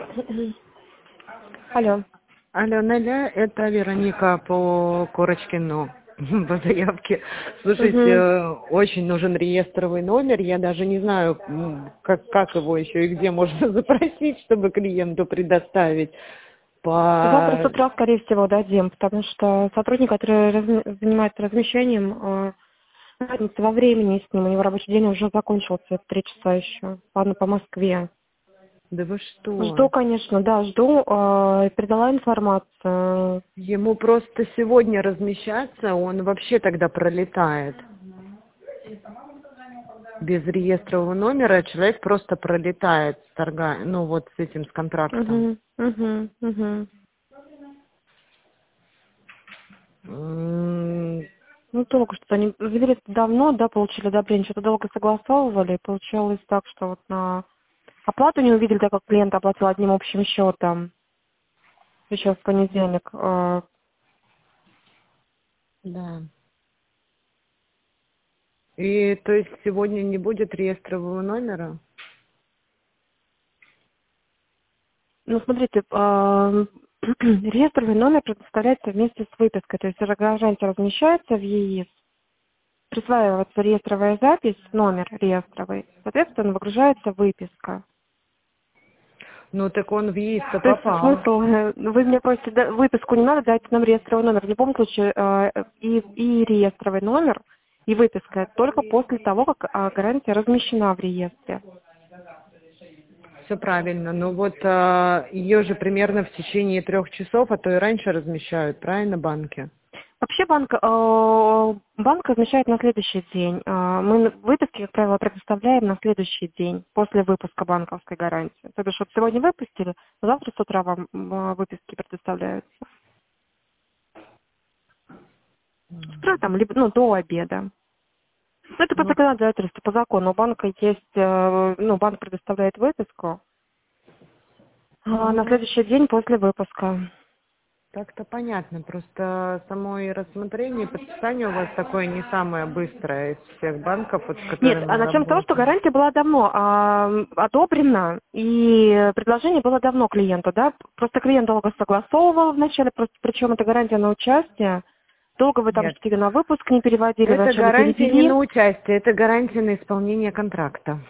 Алло. Алло, Наля, это Вероника по Корочкину по заявке. Слушайте, Угу. очень нужен реестровый номер. Я даже не знаю, как его еще и где можно запросить, чтобы клиенту предоставить. Завтра с По... утра, скорее всего, дадим, потому что сотрудник, который занимается размещением, разница во времени с ним, у него рабочий день уже закончился, это 3 часа еще, ладно, по Москве. Да вы что? Жду, конечно, да, жду, передала информацию. Ему просто сегодня размещаться, он вообще тогда пролетает. Без реестрового номера человек просто пролетает с торга, ну вот с этим, с контрактом. Угу, угу, угу. М, Ну, только что они завели это давно, да, получили одобрение, что-то долго согласовывали, и получилось так, что вот на оплату не увидели, так как клиент оплатил одним общим счетом. Сейчас понедельник. Да. И то есть сегодня не будет реестрового номера? Ну, смотрите, реестровый номер предоставляется вместе с выпиской. То есть гарантия размещается в ЕИС, присваивается реестровая запись, номер реестровый, соответственно, выгружается выписка. Ну так он в ЕИС-то То есть попал. смысл, вы мне просите выписку не надо, дайте нам реестровый номер. В любом случае и реестровый номер, и выписка только после того, как гарантия размещена в реестре. Все правильно. Но вот ее же примерно в течение 3 часов, а то и раньше размещают, правильно, банки? Вообще банк размещает на следующий день. Мы выписки, как правило, предоставляем на следующий день после выпуска банковской гарантии. То бишь, вот сегодня выпустили, а завтра с утра вам выписки предоставляются. С утра там, либо до обеда. Ну, это по Ну, законодательству, по закону. У банка есть, банк предоставляет выписку на ну, следующий день после выпуска. так-то понятно. Просто само и рассмотрение, и подписание у вас такое не самое быстрое из всех банков, вот, с Нет, которыми а мы начнем с того, что работаем. гарантия была давно одобрена, и предложение было давно клиенту, да? Просто клиент долго согласовывал вначале, причем это гарантия на участие. Долго вы там Нет. что-то на выпуск не переводили, Это вначале гарантия не перевели. на участие, это гарантия на исполнение контракта.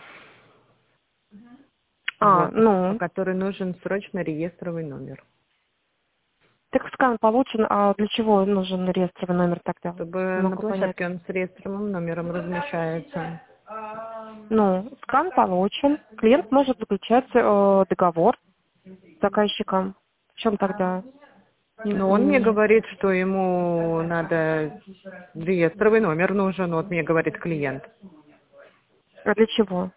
Вот, по Ну, которой нужен срочно реестровый номер. так скан получен, а для чего нужен реестровый номер тогда? Чтобы Не на могу понять. площадке он с реестровым номером размещается. Ну, скан получен, клиент может заключать договор с заказчиком. В чем тогда? Но он мне говорит, что ему надо реестровый номер нужен, вот мне говорит клиент. А для чего?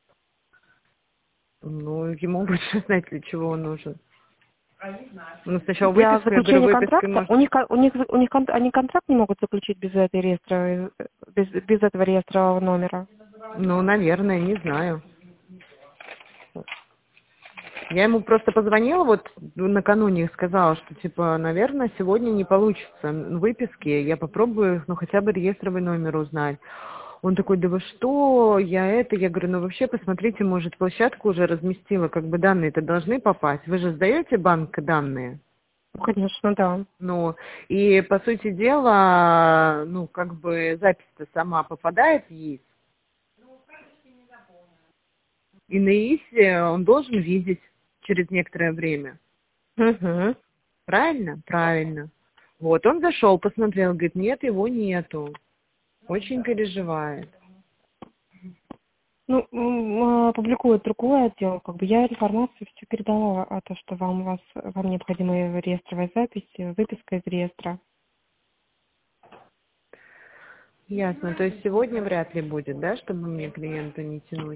Ну, ему больше знать, для чего он нужен. Ну, сначала Для выписку, я говорю, заключения выпиской контракта может... они контракт не могут заключить без этой без этого реестрового номера. Ну, наверное, не знаю. Я ему просто позвонила, вот накануне сказала, что, типа, наверное, сегодня не получится выписки, я попробую, ну, хотя бы реестровый номер узнать. Он такой, да вы что, я говорю, ну, вообще, посмотрите, может, площадку уже разместила, как бы данные-то должны попасть. Вы же сдаете банк данные? Ну, конечно, да. Ну, и, по сути дела, ну, как бы запись-то сама попадает в ЕИС, и на ЕИСе он должен видеть через некоторое время. Угу. Правильно? Правильно. Вот, он зашел, посмотрел, говорит, нет, его нету. Очень переживает. Ну, публикует другой отдел, как бы я информацию все передала, то, что вам необходима реестровая запись, выписка из реестра. Ясно. То есть сегодня вряд ли будет, да, чтобы мне клиента не тянуть?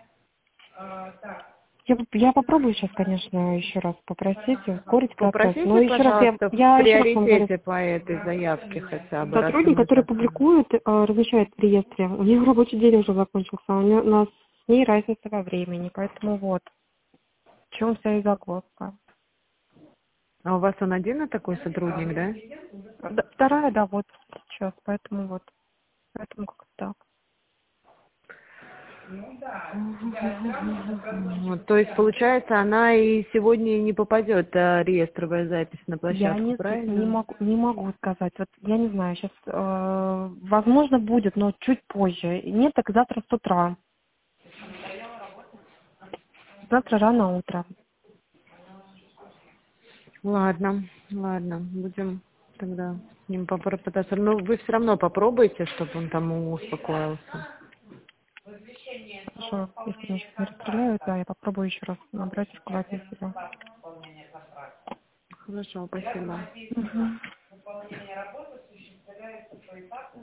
Я попробую сейчас, конечно, еще раз попросить, ускорить процесс. Но Попросите, еще раз пожалуйста, в я еще раз вам говорю, приоритете по этой заявке хотя бы, раз сотрудник, ему который так... публикует, размещает в реестре, у них рабочий день уже закончился, у нас с ней разница во времени, поэтому вот, в чем вся и загвоздка. А у вас он один такой сотрудник, да? Вторая, да, вот сейчас, поэтому как-то так. Вот, то есть, получается, она и сегодня не попадет, реестровая запись на Я площадку, правильно? не могу сказать. Вот я не знаю, сейчас, возможно, будет, но чуть позже. Нет, так завтра с утра. Завтра рано утром. Ладно, ладно, будем тогда с ним попытаться. Но вы все равно попробуйте, чтобы он там успокоился. Хорошо, если меня сейчас не расстреляют, да, я попробую еще раз набрать руководителя. Хорошо, спасибо. Мгм.